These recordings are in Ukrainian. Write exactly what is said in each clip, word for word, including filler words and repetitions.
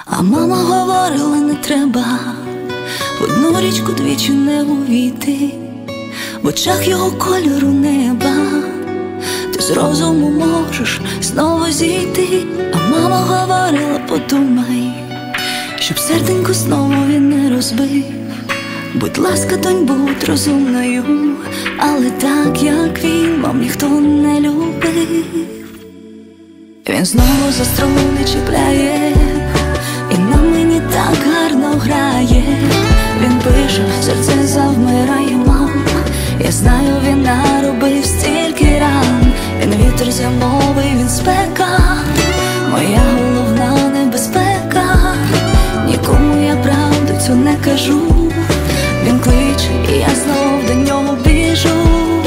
А мама говорила, не треба в одну річку двічі не увійти, в очах його кольору неба ти з розуму можеш знову зійти. А мама говорила, подумай, щоб серденько знову він не розбив. Будь ласка, донь, будь розумною, але так, як він, мам, ніхто не любив. Він знову за струни чіпляє, і на мені так гарно грає. Він пише, серце завмирає, мам. Я знаю, він наробив стільки ран. Він вітер зимовий, він спека, моя головна небезпека. Нікому я правду цю не кажу. Він кличе, і я знов до нього біжу.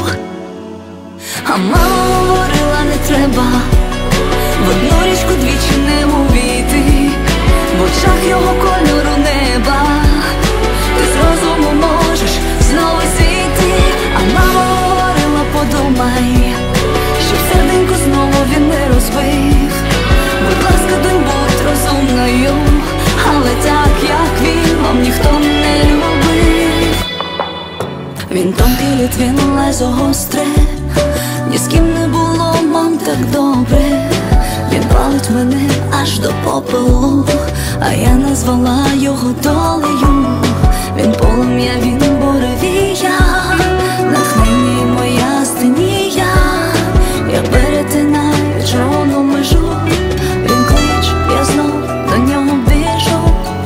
А мама говорила, не треба в одну річку двічі не увійти, в очах його кольору неба ти з розуму можеш знову зійти. А мама говорила, подумай, щоб серденько знову він не розбив. Будь ласка, донь, будь розумною, але так, як він, мам, ніхто не любив. Він тонкий лід, він лезо гостре, ні з ким не було, мам, так добре. Він палить мене аж до попелу, а я назвала його долею. Він полум'я, він буревія, натхнення й моя стенія. Я перетинаю червону межу. Він клич, я знов до нього біжу.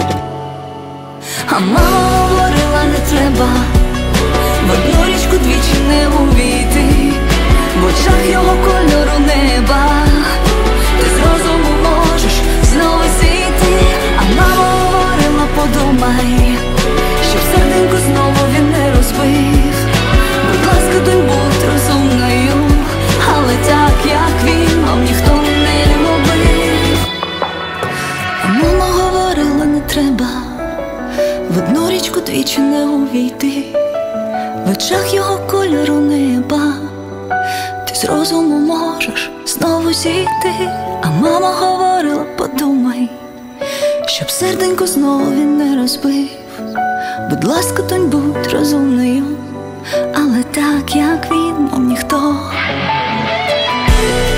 А мама говорила, не треба в одну річку двічі не увійти, в очах його кольору неба ти з розуму можеш знову зійти. А мама говорила, подумай, щоб серденько знову він не розбив. Будь ласка, донь, будь розумною, але так, як він, мам, ніхто не любив. А мама говорила, не треба в одну річку двічі не увійти, в очах його кольору неба ти з розуму можеш знову зійти. А мама говорила, подумай, щоб серденько знову він не розбив. Будь ласка, донь, будь розумною, але так, як він, мам, ніхто